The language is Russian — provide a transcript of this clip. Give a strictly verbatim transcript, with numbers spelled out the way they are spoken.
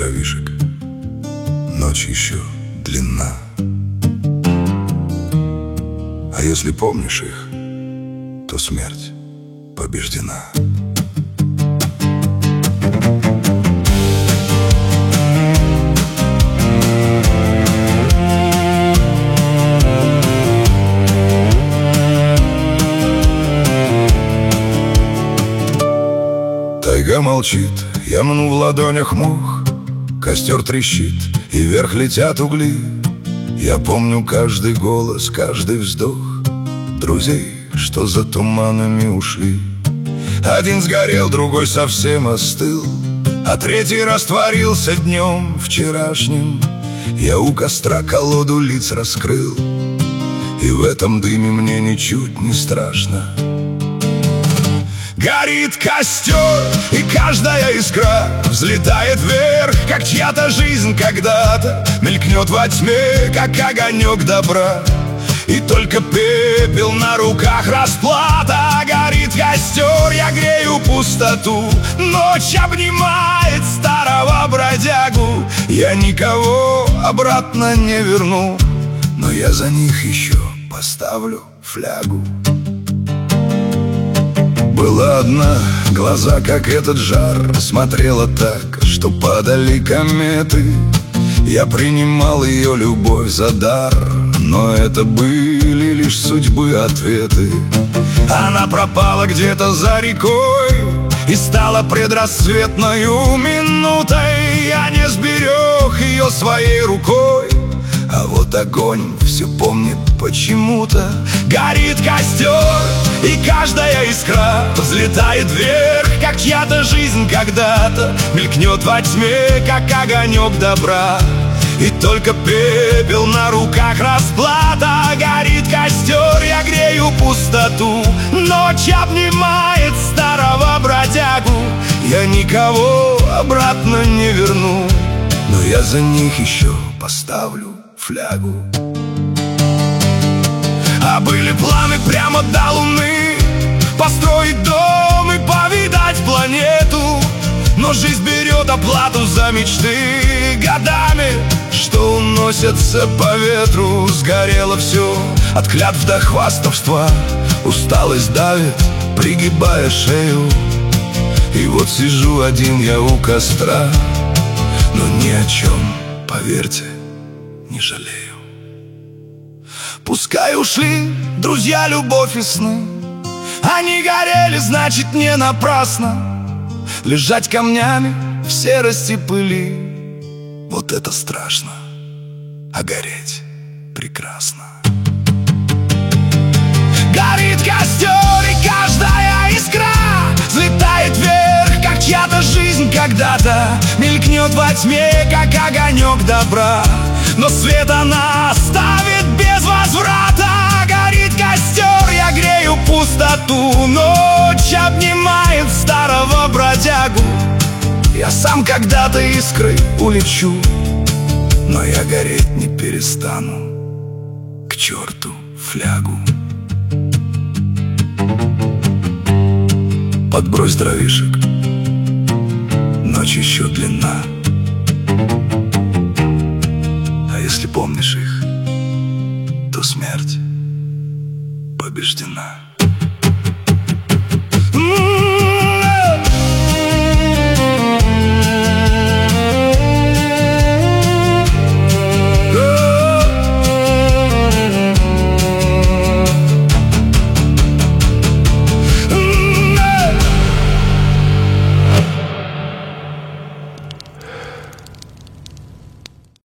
дровишек, ночь еще длинна. А если помнишь их, то смерть побеждена. Тайга молчит, я мну в ладонях мох, костер трещит, и вверх летят угли. Я помню каждый голос, каждый вздох друзей, что за туманами ушли. Один сгорел, другой совсем остыл, а третий растворился днем вчерашним. Я у костра колоду лиц раскрыл, и в этом дыме мне ничуть не страшно. Горит костер, и каждая искра взлетает вверх, как чья-то жизнь когда-то мелькнет во тьме, как огонек добра. И только пепел на руках расплата. Горит костер, я грею пустоту, ночь обнимает старого бродягу. Я никого обратно не верну, но я за них еще поставлю флягу. Была одна, глаза, как этот жар, смотрела так, что падали кометы. Я принимал ее любовь за дар, но это были лишь судьбы ответы. Она пропала где-то за рекой и стала предрассветною минутой. Я не сберег ее своей рукой, а вот огонь все помнит почему-то. Горит костер, и каждая искра взлетает вверх, как чья-то жизнь когда-то мелькнет во тьме, как огонек добра. И только пепел на руках расплата. Горит костер, я грею пустоту, ночь обнимает старого бродягу. Я никого обратно не верну, но я за них еще поставлю флягу. А были планы прямо до луны, построить дом и повидать планету. Но жизнь берет оплату за мечты годами, что уносятся по ветру. Сгорело все от клятв до хвастовства, усталость давит, пригибая шею. И вот сижу один я у костра, но ни о чем, поверьте, не жалею. Пускай ушли друзья, любовь и сны, они горели, значит, не напрасно. Лежать камнями в серости пыли, вот это страшно, а гореть прекрасно. Горит костер, и каждая искра взлетает вверх, как чья-то жизнь когда-то мелькнет во тьме, как огонек добра. Но свет она оставит без возврата. Горит костер, я грею пустоту, ночь обнимает старого бродягу. Я сам когда-то искрой улечу, но я гореть не перестану. К черту флягу. Подбрось дровишек, ночь еще длинна. А если помнишь их, то смерть побеждена.